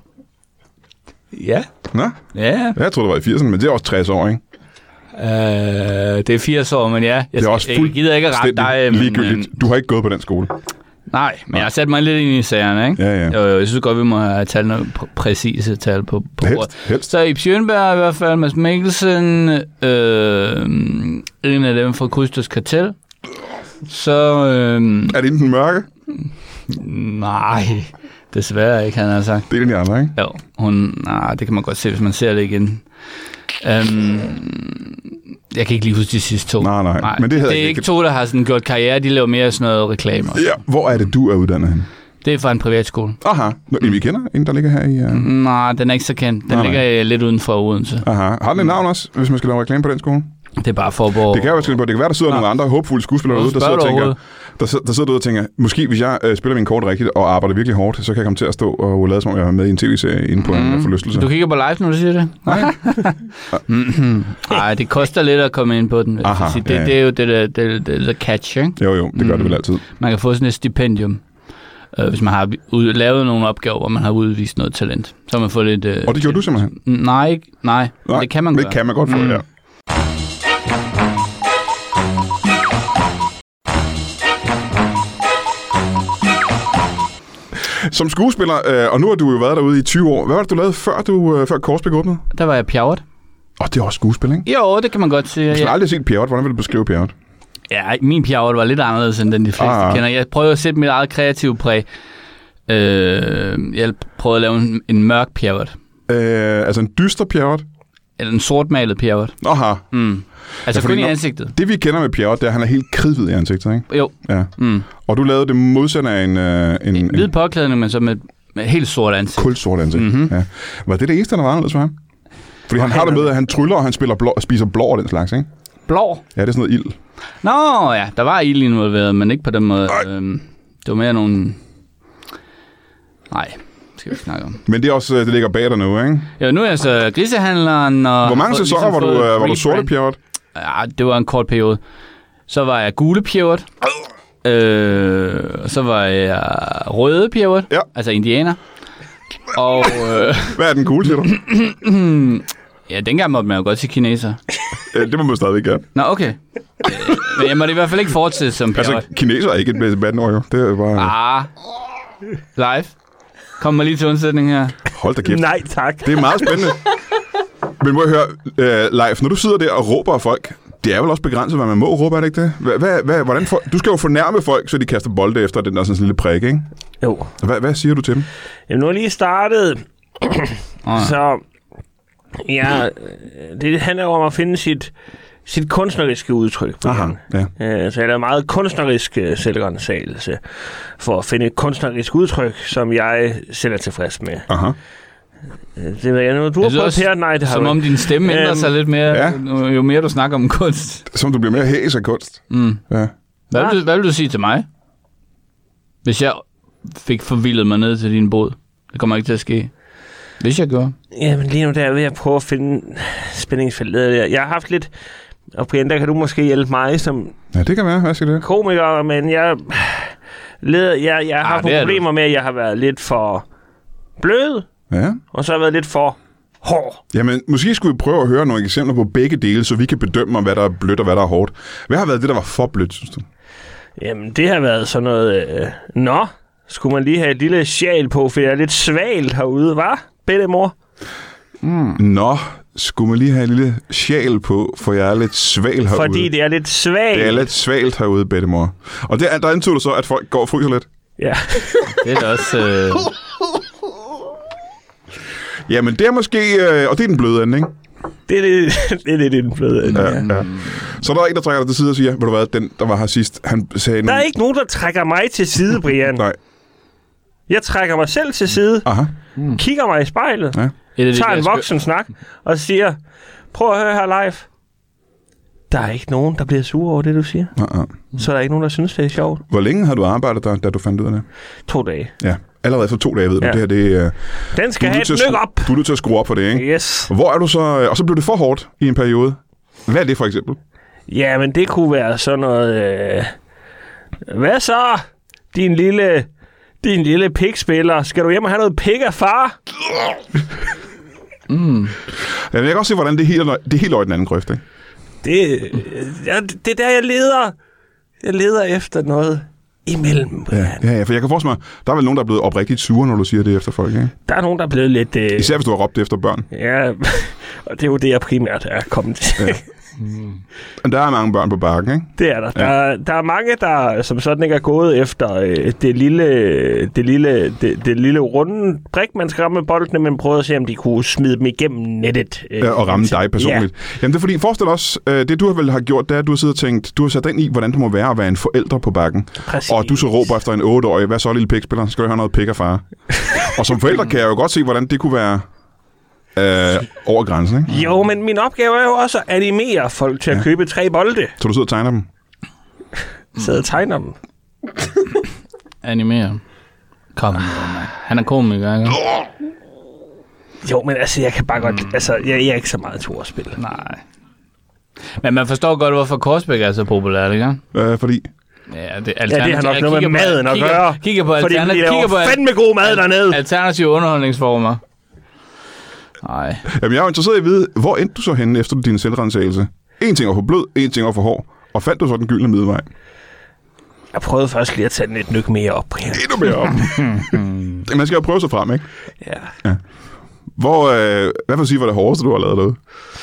Ja. Nå? Ja. Jeg tror det var i firserne, men det er også tres år, ikke? Uh, det er firs år, men ja. Jeg, det er også jeg gider ikke at rette dig. Men, du har ikke gået på den skole? Nej, men Nej. Jeg har sat mig lidt ind i sagerne, ikke? Ja, ja. Jo, jo, jeg synes godt, vi må have tal noget pr- præcise tal på, på helst, bordet. helst. Så Ib Schønberg i hvert fald, Mads Mikkelsen, øh, en af dem fra Krysters Kartel. Så... Øh, er det inden den mørke? Nej, desværre ikke, han har sagt. Det er den de andre, ikke? Jo, hun... Nej, det kan man godt se, hvis man ser det igen. Um, jeg kan ikke lige huske de sidste to. Nej, nej. nej. Men det, det er ikke, ikke to, der har sådan gjort karriere. De laver mere sådan noget reklamer. Ja, hvor er det, du er uddannet hen? Det er fra en privatskole. Aha. Nå, en vi kender? En, der ligger her i... Uh... Nej, den er ikke så kendt. Den nej, ligger nej. lidt uden for Odense. Aha. Har den et navn også, hvis man skal lave reklame på den skole? Det er bare Forborg. Det kan jo være, det kan være der sidder Nå. nogle andre håbfulde skuespillere derude, der sidder og tænker... Der, der sidder derude og tænker, måske hvis jeg øh, spiller min kort rigtigt og arbejder virkelig hårdt, så kan jeg komme til at stå og lade som om jeg er med i en tv-serie inde på mm. en forlystelse. Du kigger på live, når du siger det? Nej. Nej, det koster lidt at komme ind på den. Aha, det, ja. det er jo det der, det, det der catch, ikke? Jo, jo, det gør mm. det vel altid. Man kan få sådan et stipendium, øh, hvis man har ud, lavet nogle opgaver, hvor man har udvist noget talent. Så har man fået lidt... Øh, og det gjorde du simpelthen? Nej, ikke, nej, nej, det kan man det gøre. Det kan man godt få, mm. ja. Som skuespiller, øh, og nu har du jo været derude i tyve år. Hvad var det, du lavede, før, du, øh, før Korsbæk åbnede? Der var jeg Pjerrot. Åh, oh, det er også skuespil, ikke? Jo, det kan man godt sige. Jeg har ja. aldrig set Pjerrot. Hvordan vil du beskrive Pjerrot? Ja, min Pjerrot var lidt anderledes, end den de fleste ah. kender. Jeg prøvede at sætte mit eget kreative præg. Øh, jeg prøvede at lave en, en mørk Pjerrot. Øh, altså en dyster Pjerrot? Eller en sortmalet Pjerrot. Aha. Mm. Altså ja, kun i ansigtet. Det vi kender med Pjerrot, det er, at han er helt kridhvid i ansigtet, ikke? Jo. Ja. Mm. Og du lavede det modsatte af en... Øh, en, en hvid påklædning, men så med, med helt sort ansigt. Kulsort ansigt, mm-hmm. ja. Var det det eneste, der var anderledes for ham? Fordi han har det med, at han tryller, og han spiller blå, spiser blå og den slags, ikke? Blå? Ja, det er sådan noget ild. Nå ja, der var ild involveret, men ikke på den måde. Øhm, det var mere nogle... Nej, det skal vi ikke snakke om. Men det er også, det ligger bag dig nu, ikke? Jo, nu er jeg så grisehandleren. Og hvor mange sæsoner ligesom var, du, uh, var du sorte Pjerrot? Ja, det var en kort periode. Så var jeg gule Pjerrot. Øh, så var jeg røde Pjerrot. Ja. Altså indianer. Og, øh, hvad er den gule, siger du? Ja, dengang måtte man jo godt sige kineser. Ja, det må man stadigvæk gerne. Nå, okay. Men jeg måtte i hvert fald ikke fortsætte som Pjerrot. Altså, kineser er ikke et bandord, jo. Det er bare... Ah, live. Kom mig lige til undsætning her. Hold da kæft. Nej, tak. Det er meget spændende. Men må jeg høre, uh, Leif, når du sidder der og råber af folk, det er vel også begrænset, hvad man må råbe, er det ikke det? Hvad, hvad, hvordan for, du skal jo fornærme folk, så de kaster bolde efter den der sådan en lille prik, ikke? Jo. Hvad, hvad siger du til dem? Jamen, nu er lige startet. oh. Så, ja, det handler jo om at finde sit, sit kunstneriske udtryk. På Aha, ja. Uh, så jeg lavede meget kunstnerisk uh, selvrensagelse for at finde et kunstnerisk udtryk, som jeg selv er tilfreds med. Aha. Det ved jeg nu. Du har prøvet her. Nej, det har som om din stemme ændrer sig lidt mere, ja. jo mere du snakker om kunst. Som du bliver mere hæs af kunst. Mm. Ja. Hvad, vil du, hvad vil du sige til mig? Hvis jeg fik forvildet mig ned til din båd. Det kommer ikke til at ske. Hvis jeg gjorde. Jamen lige nu der er ved at prøve at finde spændingsfeltet. Jeg har haft lidt... Og Brian, der kan du måske hjælpe mig som... Ja, det kan være. Hvad skal det? Komiker, men jeg... Leder, jeg, jeg har ah, problemer med, at jeg har været lidt for blød. Ja. Og så har jeg været lidt for hård. Jamen, måske skulle vi prøve at høre nogle eksempler på begge dele, så vi kan bedømme, hvad der er blødt og hvad der er hårdt. Hvad har været det, der var for blødt, synes du? Jamen, det har været sådan noget... Øh, nå, skulle man lige have et lille sjal på, for jeg er lidt svalt herude, hva', bedemor? Mm. Nå, skulle man lige have et lille sjal på, for jeg er lidt sval herude. Fordi det er lidt svalt. Det er lidt svalt herude, bedemor. Og det er, der antyder så, at folk går og fryser lidt. Ja. Det er da også... Øh... Jamen, det er måske... Øh, og det er den bløde ende, ikke? Det er det, det, er det, det er den bløde ende. Ja, ja. Så der er en, der trækker dig til side og siger, ved du hvad, den, der var her sidst, han sagde... Der er ikke nogen, der trækker mig til side, Brian. Nej. Jeg trækker mig selv til side, Aha. Mm. kigger mig i spejlet, ja. tager en voksen snak og siger, prøv at høre her live. Der er ikke nogen, der bliver sure over det, du siger. Uh-uh. Så er der ikke nogen, der synes, det er sjovt. Hvor længe har du arbejdet der, da du fandt ud af det? To dage. Ja, allerede for to dage, ved du. Ja. Det her, det er... Den skal have et nyk op. Du er nødt til at skrue op for det, ikke? Yes. Hvor er du så... Og så blev det for hårdt i en periode. Hvad er det for eksempel? Ja, men det kunne være sådan noget... Øh... Hvad så, din lille... Din lille pikspiller. Skal du hjem og have noget pik af far? mm. Ja, jeg kan også se, hvordan det er helt, det er helt over den anden grøft, ikke? Det, ja, det er der, jeg leder. Jeg leder efter noget imellem. Ja, ja, ja, for jeg kan forestille mig, der er vel nogen, der er blevet oprigtigt sure, når du siger det efter folk, ikke? Der er nogen, der er blevet lidt... Øh... Især hvis du har råbt efter børn. Ja, og det er jo det, jeg primært er kommet til. Ja. Mm. Der er mange børn på bakken, ikke? Det er der. Ja. Der, der er mange, der som sådan ikke er gået efter øh, det lille, det lille, det, det lille runde brik, man skal ramme boldene, men prøvede at se, om de kunne smide dem igennem nettet. Øh, ja, og ramme dig personligt. Ja. Jamen det er fordi, forestil dig også, øh, det du vel har gjort, det er, at du har siddet og tænkt, du har sat ind i, hvordan det må være at være en forælder på bakken. Præcis. Og du så råber efter en otteårig, hvad så, lille pikspiller? Skal du have noget pik af far? Og som forælder kan jeg jo godt se, hvordan det kunne være... Øh, over grænsen, ikke? Jo, men min opgave er jo også at animere folk til at ja. købe tre bolde. Så du sidder og tegner dem? Sidder og tegner dem. Animere. Kom, han er komiker, ikke? Jo, men altså, jeg kan bare godt... Mm. Altså, jeg, jeg er ikke så meget til ordspil. Nej. Men man forstår godt, hvorfor Korsbæk er så populær, ikke? Øh, fordi... Ja, det, ja, det har nok noget med maden at kigger, gøre. Kigger på fordi alternativ, de laver fandme god mad dernede. Alternative underholdningsformer. Nej. Jamen, jeg er jo interesseret i at vide, hvor endte du så henne efter din selvrensagelse? En ting var for blød, en ting var for hård. Og fandt du så den gyldne middelvej? Jeg prøvede først lige at tage den et nyk mere op. Endnu mere op. Man skal jo prøve sig frem, ikke? Ja. ja. Hvor, øh, hvad for at sige, hvad det hårdeste, du har lavet derude?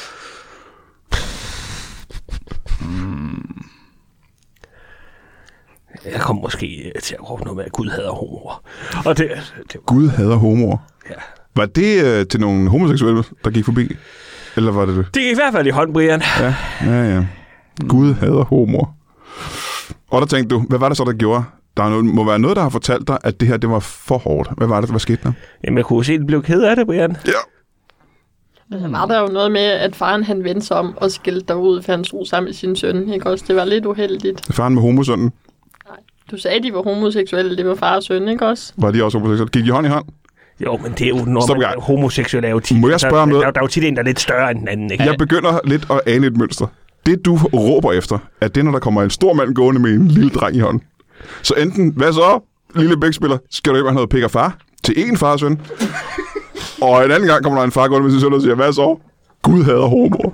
Jeg kom måske til at råbe noget med, at Gud hader homoer. Og det, det var... Gud hader homoer? Ja. Var det øh, til nogle homoseksuelle, der gik forbi? Eller var det det? Det gik i hvert fald i hånd, Brian. Ja, ja, ja. Gud hader homoer. Og der tænkte du, hvad var det så, der gjorde? Der er noget, må være noget, der har fortalt dig, at det her, det var for hårdt. Hvad var det, der var sket der? Jamen, jeg kunne se, at den blev ked af det, Brian. Ja. Altså, var der jo noget med, at faren han vendte sig om og skilte derud, for han stod sammen med sin søn, ikke også? Det var lidt uheldigt. Faren med homosønnen? Nej, du sagde, de var homoseksuelle, det var far og søn, ikke også? Var de også homoseksuelle? Gik de hånd i hånd? Jo, men det er jo, når man er homoseksuel, er jo tit. Må jeg spørge om noget? Der, der er jo tit en, der er lidt større end den anden, ikke? Jeg begynder lidt at ane et mønster. Det, du råber efter, er det, når der kommer en stor mand gående med en lille dreng i hånden. Så enten, hvad så, lille bækspiller, skal du ikke have noget pik og far til en far og søn? Og en anden gang kommer der en far gående med sin søn og siger, hvad så? Gud hader homoer.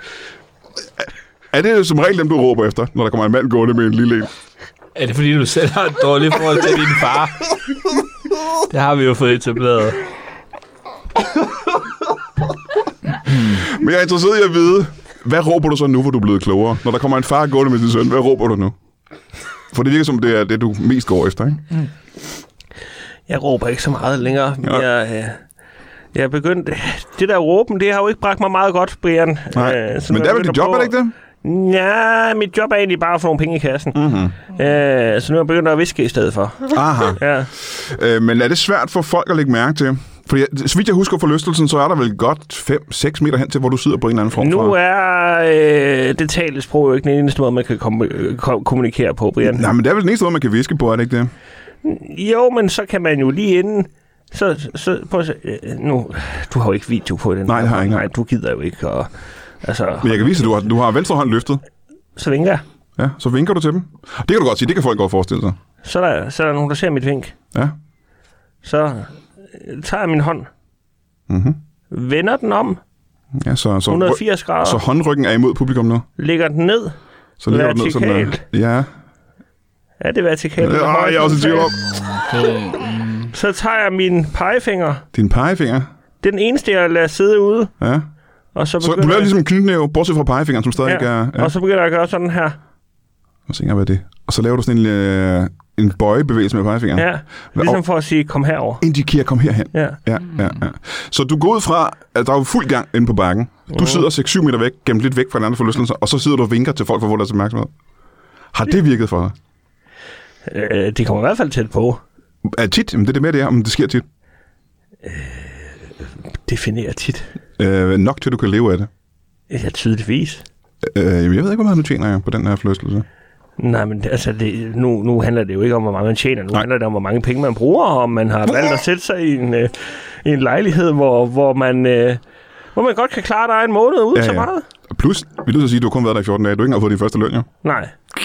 Er det som regel dem, du råber efter, når der kommer en mand gående med en lille en? Er det fordi, du selv har et dårligt forhold til din far? Det har vi jo fået etableret. Men jeg er interesseret i at vide, hvad råber du så nu, hvor du er blevet klogere? Når der kommer en far gående med sin søn, hvad råber du nu? For det virker som, det er det, du mest går efter, ikke? Mm. Jeg råber ikke så meget længere. Ja. Jeg, jeg er begyndt... Det der råben, det har jo ikke bragt mig meget godt, Brian. Nej, øh, men det er vel dit job, er det ikke det? Ja, mit job er egentlig bare at få nogle penge i kassen. Mm-hmm. Øh, så nu er jeg begyndt at viske i stedet for. Aha. Ja. Øh, men er det svært for folk at lægge mærke til? Fordi så vidt jeg husker forlystelsen, så er der vel godt fem seks meter hen til, hvor du sidder på en eller anden form for... Nu er øh, det talte sprog jo ikke den eneste måde, man kan kom- kom- kommunikere på, Brian. Nej, men det er vel den eneste måde, man kan viske på, er det ikke det? Jo, men så kan man jo lige inden Så, så prøv at se. Nu, du har jo ikke video på den. Nej, jeg har ikke. Nej, du gider jo ikke. Og, altså, Men jeg kan vise, at du har, du har venstre hånd løftet. Så vinker jeg. Ja, så vinker du til dem. Det kan du godt sige, det kan folk godt forestille sig. Så er der, så er der nogen, der ser mit vink. Ja. Så tager jeg min hånd. Mhm. Vender den om. Ja, så, så, hundrede og firs grader. Så håndryggen er imod publikum nu? Lægger den ned. Så lægger du ned sådan der. Ja. Ja, det er vertikalt. Ja, jeg er også i tvivl om. Så tager jeg min pegefinger. Din pegefinger? Det er den eneste, jeg lader sidde ude. Ja. Og så, så du laver ligesom en knytnæve, bortset fra pegefingeren, som stadig ja. ikke er... Ja. Og så begynder jeg at gøre sådan her. Og så hvad er det? Og så laver du sådan en, øh, en bøjebevægelse med pegefingeren. Ja, ligesom for at sige, kom herover. Indikerer, kom herhen. Ja. Ja, ja, ja. Så du går ud fra, at der er fuld gang inde på bakken. Du mm. sidder seks syv meter væk, gemt lidt væk fra den anden forlystelser, og så sidder du og vinker til folk for at få deres opmærksomhed. Har det virket for dig? Øh, det kommer i hvert fald tæt på. Er tit? Men det er det med, det er, om det sker tit. Øh, definerer tit. Øh, nok til, du kan leve af det. Ja, tydeligvis. Øh, jeg ved ikke, hvor meget du tjener på den her forlystelse. Nej, men altså, det, nu, nu handler det jo ikke om, hvor meget man tjener. Nu Nej. handler det om, hvor mange penge man bruger, og om man har valgt at sætte sig i en, øh, i en lejlighed, hvor, hvor, man, øh, hvor man godt kan klare dig en måned ud ja, så meget. Ja. Plus, vi vil så sige, at du har kun været der i fjorten dage. Du har ikke engang fået din første løn, jo? Nej.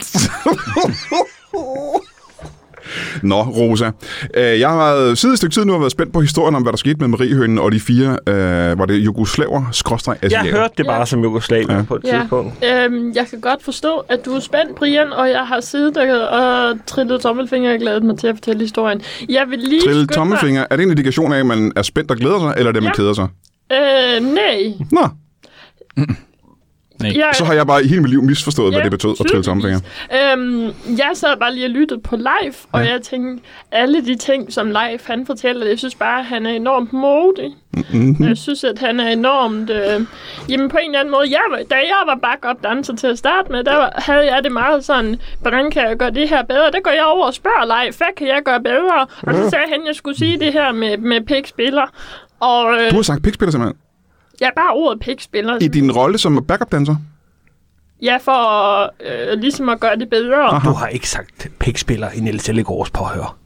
Nå, Rosa. Jeg har været, siden et stykke tid nu har været spændt på historien om, hvad der skete med Mariehønen og de fire, øh, var det jugoslaver, skråstreg asiater. Jeg hørte det bare ja. som Jugoslavien ja. på et ja. tidspunkt. Øhm, jeg kan godt forstå, at du er spændt, Brian, og jeg har siddet og trillet tommelfinger og glædet mig til at fortælle historien. Jeg vil lige Trillet tommelfinger, er det en indikation af, at man er spændt og glæder sig, eller er det, man ja. keder sig? Øh, nej. Nå. Mm. Jeg, så har jeg bare i hele mit liv misforstået, ja, hvad det betød at trille tommelfinger. Øhm, jeg sad bare lige og lyttede på live, og ja. jeg tænkte, alle de ting, som live han fortæller, jeg synes bare, at han er enormt modig. Mm-hmm. Jeg synes, at han er enormt... Øh, jamen på en eller anden måde, jeg, da jeg var backup danser til at starte med, der var, havde jeg det meget sådan, hvordan kan jeg gøre det her bedre? Der går jeg over og spørger live, hvad kan jeg gøre bedre? Og så sagde han, at jeg skulle sige det her med, med pikspiller. Og, øh, du har sagt pikspiller simpelthen? Ja, bare ordet pikspiller. I din rolle som backup-danser? Ja, for øh, ligesom at gøre det bedre. Aha. Du har ikke sagt pikspiller i Niels Ellegaards påhør.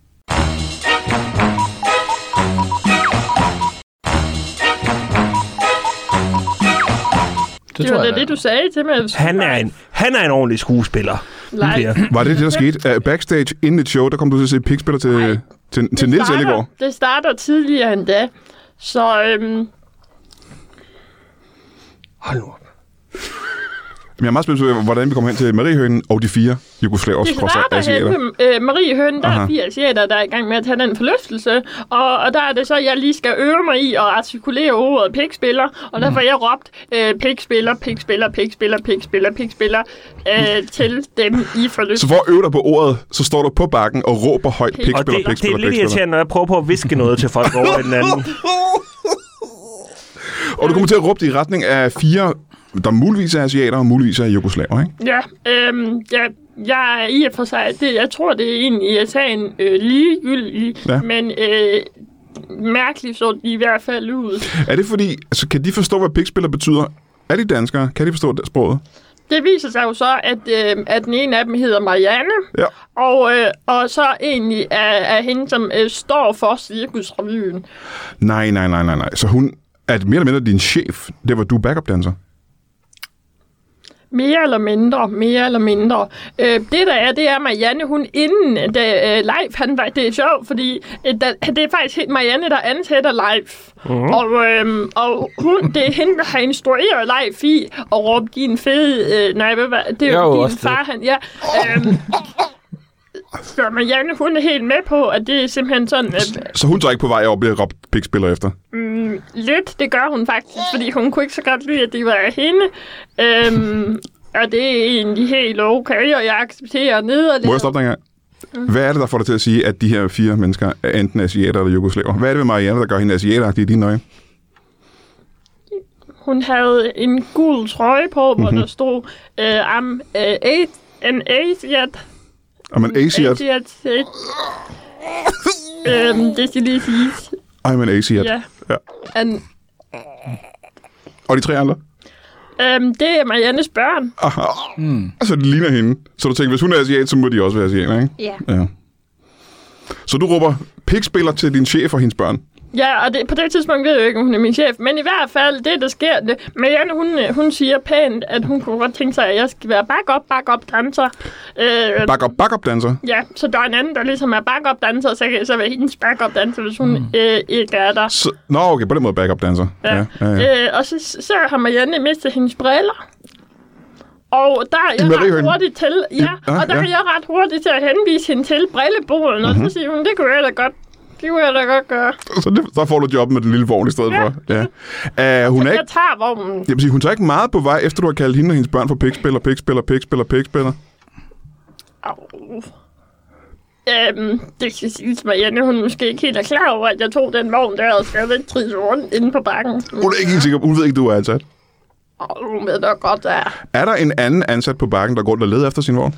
Det, det var det, det, du sagde til mig. Han er en, han er en ordentlig skuespiller. Var det det, der skete? Uh, backstage inden et show, der kom du til at se pikspiller til, Nej, til, til Niels Ellegaard? Det starter tidligere end da. Så... Øhm, Hold nu op. Jeg er meget spændt på, hvordan vi kommer hen til Mariehønen og de fire jugoslavers asiater. Det starter hen til øh, Mariehønen, der Aha. er fire asiater, der er i gang med at tage den forlystelse. Og, og der er det så, at jeg lige skal øve mig i at artikulere ordet pikspiller. Og derfor har jeg råbt øh, pikspiller, pikspiller, pikspiller, pikspiller, pikspiller øh, til dem i forlystelsen. Så for at øve dig på ordet, så står du på bakken og råber højt pikspiller, pikspiller, pikspiller. Det er lidt irriterende, når jeg prøver på at viske noget til folk over den anden. Og du kommer til at råbe det i retning af fire, der muligvis er asiater og muligvis er jugoslaver, ikke? Ja, øhm, ja, jeg er i og for sig, det, jeg tror, det er egentlig i sagen øh, ligegyldigt, ja. men øh, mærkeligt så de i hvert fald ud. Er det fordi, altså kan de forstå, hvad pikspiller betyder? Er de danskere? Kan de forstå det sproget? Det viser sig jo så, at, øh, at den ene af dem hedder Marianne, ja. og, øh, og så egentlig er, er hende, som øh, står for Cirkusrevyen. Nej, nej, nej, nej, nej. Så hun er mere eller mindre din chef, det var du backup-danser? Mere eller mindre, mere eller mindre. Øh, det der er, det er Marianne, hun inden, da øh, live, han var, det er sjovt, fordi øh, da, det er faktisk Marianne, der ansætter live. Mm-hmm. Og, øh, og hun, det er hende, der har instrueret live i og råbe din fede, øh, nej, hvad, det er jo, jo din far, han, ja. Øh, så Marianne, hun er helt med på, at det er simpelthen sådan... At, så hun tager ikke på vej over at blive råbt pikspiller efter? Mm, lidt, det gør hun faktisk, fordi hun kunne ikke så godt lide, at det var hende. Øhm, og det er egentlig helt okay, og jeg accepterer nederlaget. Må jeg stoppe dig en gang? Hvad er det, der får dig til at sige, at de her fire mennesker er enten asiater eller jugoslaver? Hvad er det ved Marianne, der gør hende asiateragtig i dine øjne? Hun havde en gul trøje på, hvor mm-hmm. der stod, uh, I'm uh, an Asiat. I'm an Asiat? Asiat. øhm, det skal lige siges. I'm an Asiat. Ja. ja. And, og de tre andre? Øhm, det er Mariannes børn. Aha. Mm. Altså, det ligner hende. Så du tænker, hvis hun er asiat, så må de også være asiater, ikke? Ja. ja. Så du råber pikspiller til din chef og hendes børn. Ja, og det, på det tidspunkt ved jeg jo ikke, om hun er min chef. Men i hvert fald, det der sker, det, Marianne, hun, hun siger pænt, at hun kunne godt tænke sig, at jeg skal være backup, backup danser. Øh, backup, backup danser? Ja, så der er en anden, der ligesom er backup danser, så kan jeg så være hendes backup danser, hvis hun mm. øh, ikke er der. Så, nå, okay, på den måde backup danser. Ja. Ja, ja, ja. Øh, og så, så har Marianne mistet hendes briller. Og der er jeg ret hurtigt til, ja, ja, og der ja. er jeg ret hurtigt til at henvise hende til brilleboden, mm-hmm. og så siger hun, det kunne jeg da godt. Det kunne jeg da godt gøre. Så, det, så får du job med den lille vogn i stedet ja. for. Ja. Uh, hun så er jeg ikke, tager vognen. Jeg vil sige, hun tager ikke meget på vej, efter du har kaldt hende og hendes børn for pikspiller, pikspiller, pikspiller, pikspiller. Oh. Øhm, det skal siges, Marianne, hun måske ikke helt er klar over, at jeg tog den vogn der og skal lidt trisse rundt inde på bakken. Hun er ikke helt sikker. Hun ved ikke, du er ansat. Oh, hun ved nok godt, der er. der en anden ansat på bakken, der går og leder efter sin vogn?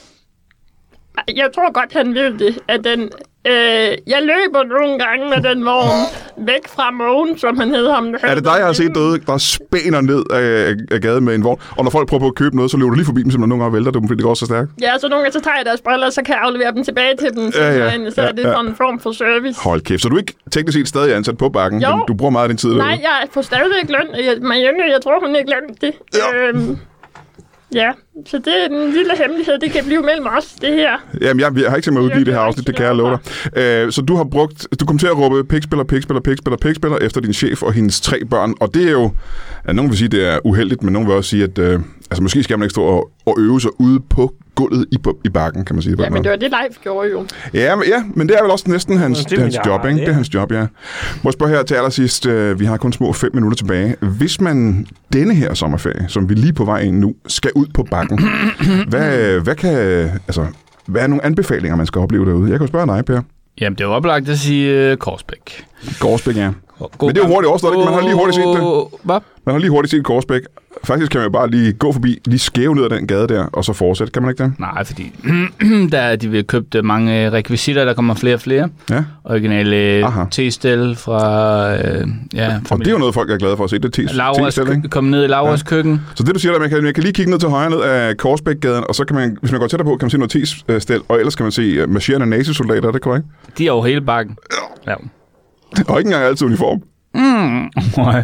Jeg tror godt, han ved det. At den, øh, jeg løber nogle gange med den vogn væk fra Mogen, som han hed ham. Er det dig, jeg har set derude, der spænder ned af, af gaden med en vogn? Og når folk prøver på at købe noget, så løber du lige forbi dem, simpelthen nogle gange vælter dem, fordi det går så stærkt. Ja, så nogle gange så tager jeg deres briller, så kan jeg aflevere dem tilbage til dem. Så, ja, ja, så ja, er det ja. sådan en form for service. Hold kæft, så du er ikke teknisk set stadig ansat på bakken, jo. Men du bruger meget af din tid derude? Nej, jeg får stadigvæk løn. Jeg, Marianne, jeg tror, hun ikke glemt det. Ja. Øhm, Ja, så det er en lille hemmelighed. Det kan blive mellem os, det her. Jamen, jeg, jeg har ikke tænkt mig at udgive det her afsnit, det kan jeg love dig. Uh, så du har brugt, du kom til at råbe pikspiller, pikspiller, pikspiller, pikspiller efter din chef og hendes tre børn. Og det er jo, ja, nogen vil sige, det er uheldigt, men nogen vil også sige, at uh, altså, måske skal man ikke stå og, og øve sig ude på gulvet i, i bakken, kan man sige. Ja, men det var det, Leif gjorde jo. Ja, men, ja, men det er vel også næsten hans, det er hans job, ikke? Det er hans job, ja. Må jeg spørge her til allersidst, uh, vi har kun små fem minutter tilbage. Hvis man denne her sommerferie, som vi lige på vej ind nu, skal ud på bakken, hvad, hvad kan, altså, hvad er nogle anbefalinger, man skal opleve derude? Jeg kan jo spørge dig, Per. Jamen, det er jo oplagt at sige uh, Korsbæk. Korsbæk, ja. God men det er jo hurtigt overstået, ikke? Man har lige hurtigt set det. Hvad? Man har lige hurtigt set Korsbæk. Faktisk kan man jo bare lige gå forbi, lige skæve ned ad den gade der, og så fortsætte. Kan man ikke det? Nej, fordi der er de vil købt mange rekvisitter, der kommer flere og flere. Ja. Originale te-stel fra... Øh, ja, og det er jo noget, folk er glade for at se. Det er te-stel, ikke? Komme ned i Lauras ja. køkken. Så det, du siger, at man kan, man kan lige kigge ned til højre ned af Korsbækgaden, og så kan man, hvis man går tættere på, kan man se noget te-stel, og ellers kan man se marcherende nazisoldater, er det korrekt? De er over hele bakken. Ja. Og ikke engang altid uniform. Mm, nej.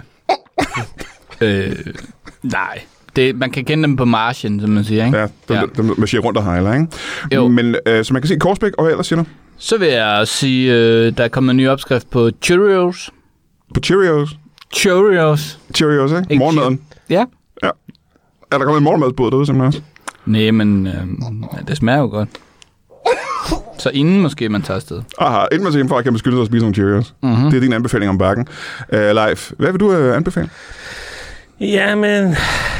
øh, nej. Det, man kan kende dem på marchen, som man siger, ikke? Ja, dem, ja. dem marcherer rundt og hejler, ikke? Jo. Men, øh, så man kan se Korsbæk, og hvad ellers siger du? Så vil jeg sige, øh, der er kommet en ny opskrift på Cheerios. På Cheerios? Cheerios. Cheerios, ikke? ikke morgenmaden? Ja. Ja. Er der kommet en morgenmadsbåd derude, simpelthen? Nej, men øh, det smager jo godt. Så inden måske man tager afsted. Aha, inden man tager hjemmefra, kan man skylde sig at spise nogle Cheerios. Mm-hmm. Det er din anbefaling om bakken. Uh, Leif, hvad vil du uh, anbefale? Jamen,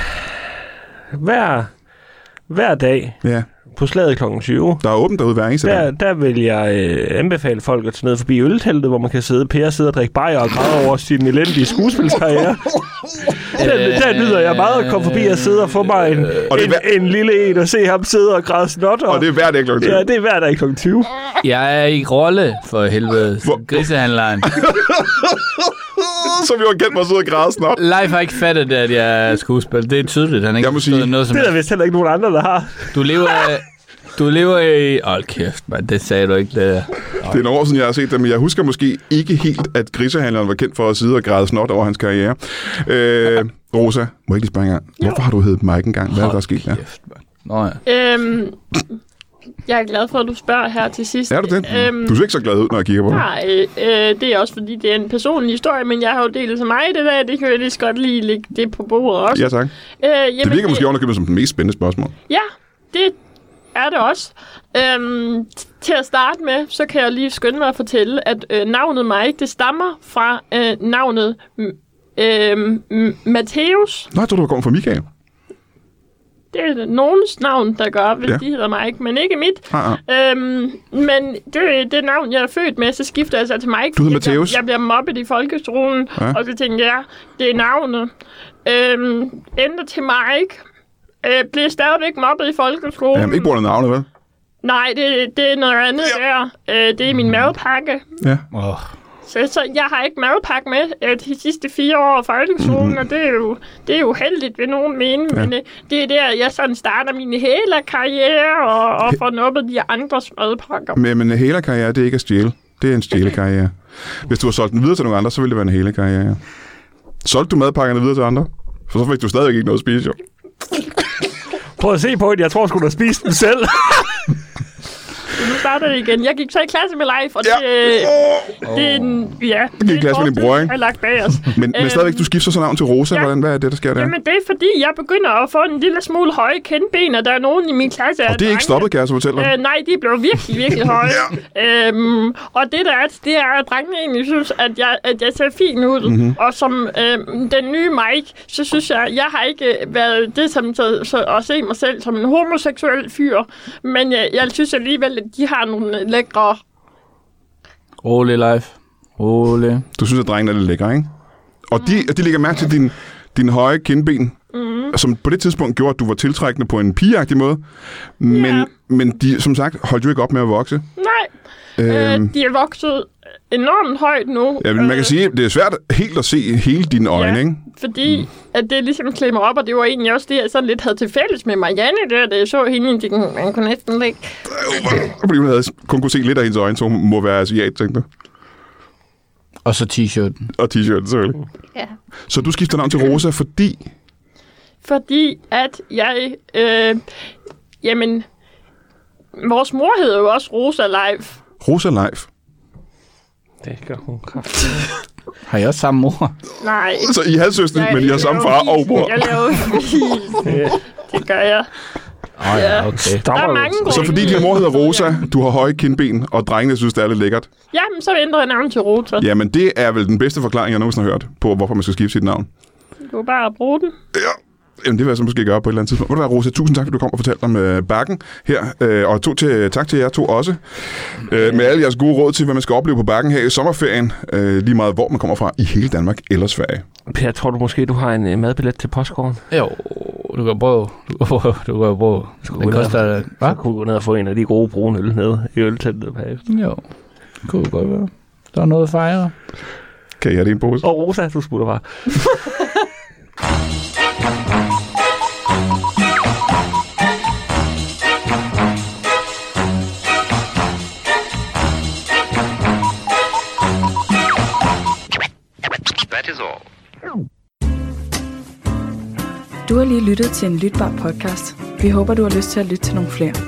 hver, hver dag ja. på slaget klokken tyve. Der er åbent derude hver eneste der, dag. Der vil jeg øh, anbefale folk at tage ned forbi ølteltet, hvor man kan sidde, Per sidde og drikke bajer og græde over sin elendige skuespilskarriere. der, der nyder jeg meget at komme forbi og sidde og få mig en, og en, hver... en lille en og se ham sidde og græde snot. Og, og det er hver dag klokken tyve? Ja, det er hver dag klokken tyve. Jeg er i rolle, for helvede. Grisehandleren. Så vi var kendt mig at sidde og græde snot. Leif har ikke fattet det, at jeg er skuespiller. Det er tydeligt. Han ikke sige, noget som det er der vist heller ikke nogen andre, der har. Du lever af... Du lever i... Åh, oh, kæft, man. Det sagde du ikke. Det, det er nogle år siden, jeg har set det, men jeg husker måske ikke helt, at grisehandleren var kendt for at sidde og græde snot over hans karriere. Øh, Rosa, må jeg ikke lige spørge en gang? Hvorfor har du heddet Mike engang? Hvad er der sket der? Kæft, Nå, ja. Øhm, jeg er glad for, at du spørger her til sidst. Er du det? Øhm, du ser ikke så glad ud, når jeg kigger på dig. Nej, øh, det er også, fordi det er en personlig historie, men jeg har jo delt så meget det der. Det kan jeg lige så godt lige lægge det på bordet også. Ja, tak. Øh, jamen, det virker måske underkøbet som den mest spændende spørgsmål. Ja, det er det også. Øhm, til at starte med, så kan jeg lige skynde mig at fortælle, at øh, navnet Mike, det stammer fra øh, navnet øh, Matthæus. Nå, jeg tror du var kommet fra Michael. Det er nogens navn, der gør, hvis ja. de hedder Mike, men ikke mit. Uh-uh. Øhm, men det er det navn, jeg er født med, så skifter jeg så til Mike. Du hedder Matthæus? Jeg, jeg bliver mobbet i folkeskolen, ja. Og så tænker jeg, det er navnet. Øhm, ændrer til Mike. Øh, bliver stadigvæk mobbet i folkeskolen. Jamen, ikke bruger navnet, vel? Nej, det, det er noget andet ja. der. Øh, det er min madpakke. Ja. Oh. Så, så jeg har ikke madpakke med øh, de sidste fire år af folkeskolen, mm-hmm. og det er jo, det er jo heldigt ved nogen mening. Ja. Men øh, det er der, jeg sådan starter min hele karriere og, og får nuppet de andres madpakker. Men, men hele karriere, det er ikke at stjæle. Det er en stjælekarriere. Hvis du har solgt den videre til nogle andre, så ville det være en hele karriere. Solgte du madpakkerne videre til andre? For så fik du stadig ikke noget at spise, jo. Prøv at se på det. Jeg tror, skulle du spise den selv. Nu starter det igen. Jeg gik så i klasse med Leif, og ja. det, oh. det er en... Ja, du gik i klasse med din bror, ikke? Jeg har lagt bag os. Men, men stadigvæk, du skifter så navn til Rosa. Ja. Hvordan, hvad er det, der sker der? Jamen, det er fordi, jeg begynder at få en lille smule høje kindben, og der er nogen i min klasse... Og det er ikke stoppet, kan jeg så fortælle dig? Øh, nej, de blev virkelig, virkelig høje. ja. øhm, og det der er, det er, at drengene egentlig synes, at jeg, at jeg ser fin ud. Mm-hmm. Og som øhm, den nye Mike, så synes jeg, jeg har ikke været det som så, så, at se mig selv som en homoseksuel fyr. Men jeg, jeg synes alligevel, at de har nogle lækre... Rolig, Leif. Rolig. Du synes, at drengene er lidt lækre, ikke? Og de, de lægger mærke til din, din høje kindben, mm. som på det tidspunkt gjorde, at du var tiltrækkende på en pigeagtig måde. Men, yeah. men de, som sagt, holdt jo ikke op med at vokse. Nej. Øhm. Øh, de er vokset enormt højt nu. Ja, men man kan sige, at det er svært helt at se hele dine øjne, ja, ikke? Fordi mm. at det ligesom klemmer op, og det var egentlig også det, jeg sådan lidt havde til fælles med Marianne der, da jeg så hende, de, man kunne næsten ikke... Fordi hun havde kun kunne se lidt af hendes øjne, så hun må være asiat, tænkte du. Og så t-shirten. Og t-shirten, selvfølgelig. Ja. Så du skifter navn til Rosa, fordi... Fordi at jeg... Øh, jamen... Vores mor hedder jo også Rosa Leif. Rosa Leif. Det gør hun kraftigt. Har jeg også samme mor? Nej. Så I er halvsøstre, men I har samme far og mor. Jeg laver bil. Det gør jeg. Åh oh, ja, okay. Der er mange så fordi din mor hedder Rosa, du har høje kindben, og drengene synes, det er lidt lækkert. Jamen, så ændrer jeg navn til Rosa. Jamen, det er vel den bedste forklaring, jeg nogensinde har hørt på, hvorfor man skal skifte sit navn. Du kan bare bruge den. Ja. Jamen, det vil jeg så måske gøre på et eller andet tidspunkt. Ved du hvad, Rosa, tusind tak, fordi du kom og fortalte om øh, Bakken her. Øh, og to til, tak til jer to også. Øh, med alle jeres gode råd til, hvad man skal opleve på Bakken her i sommerferien. Øh, lige meget, hvor man kommer fra i hele Danmark eller Sverige. Per, tror du måske, du har en uh, madbillet til Postgården? Jo, du kan prøve. Du kan prøve. Du kan prøve. Det koster... Så kunne du gå ned og få en af de gode brune øl nede i ølteltet bagefter. Jo, det kunne godt være. Der er noget at fejre. Kan jeg have det i en pose? Og Rosa, du sputter bare. Du har lige lyttet til en lytbar podcast. Vi håber, du har lyst til at lytte til nogle flere.